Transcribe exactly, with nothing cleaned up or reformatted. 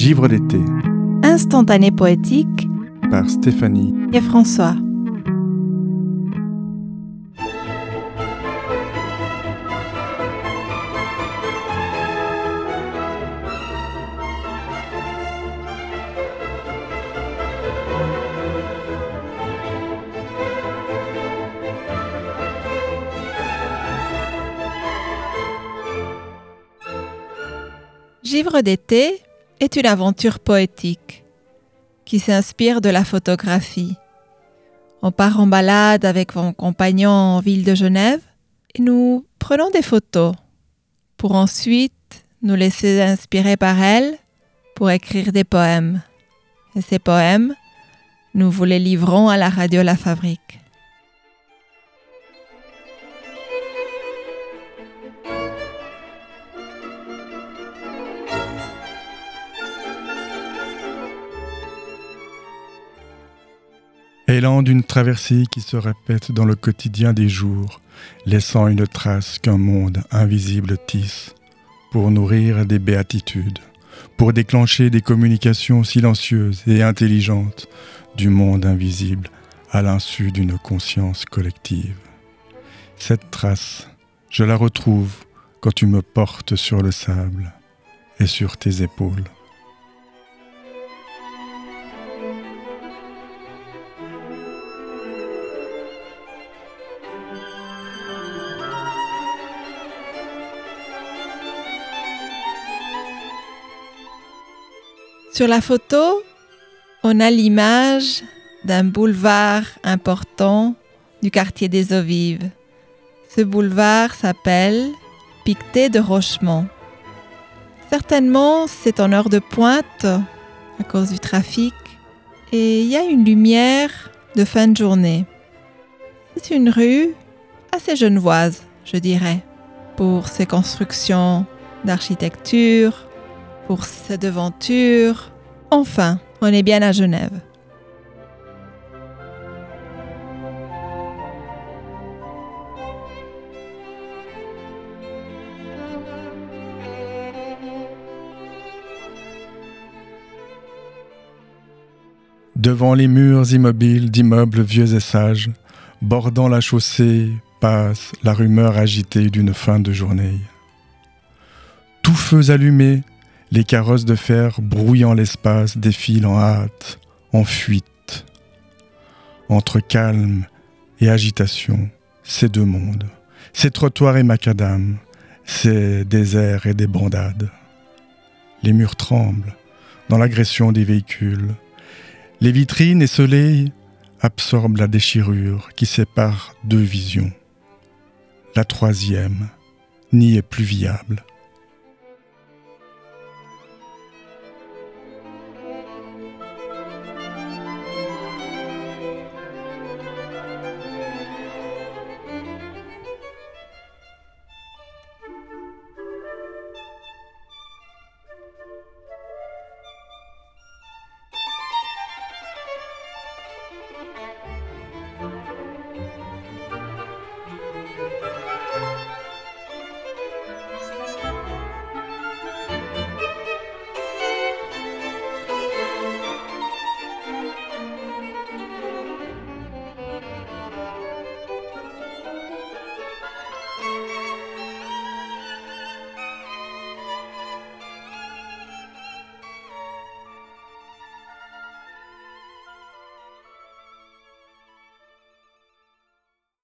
Givre d'été. Instantané poétique Par Stéphanie et François. Givre d'été est une aventure poétique qui s'inspire de la photographie. On part en balade avec mon compagnon en ville de Genève et nous prenons des photos pour ensuite nous laisser inspirer par elles pour écrire des poèmes. Et ces poèmes, nous vous les livrons à la radio La Fabrique. Élan d'une traversée qui se répète dans le quotidien des jours, laissant une trace qu'un monde invisible tisse, pour nourrir des béatitudes, pour déclencher des communications silencieuses et intelligentes du monde invisible à l'insu d'une conscience collective. Cette trace, je la retrouve quand tu me portes sur le sable et sur tes épaules. Sur la photo, on a l'image d'un boulevard important du quartier des Eaux Vives. Ce boulevard s'appelle Pictet de Rochemont. Certainement, c'est en heure de pointe à cause du trafic et il y a une lumière de fin de journée. C'est une rue assez genevoise, je dirais, pour ses constructions d'architecture, pour ses devantures. Enfin, on est bien à Genève. Devant les murs immobiles d'immeubles vieux et sages, bordant la chaussée, passe la rumeur agitée d'une fin de journée. Tous feux allumés, les carrosses de fer brouillant l'espace défilent en hâte, en fuite. Entre calme et agitation, ces deux mondes, ces trottoirs et macadam, ces déserts et débandades. Les murs tremblent dans l'agression des véhicules. Les vitrines esselées absorbent la déchirure qui sépare deux visions. La troisième n'y est plus viable.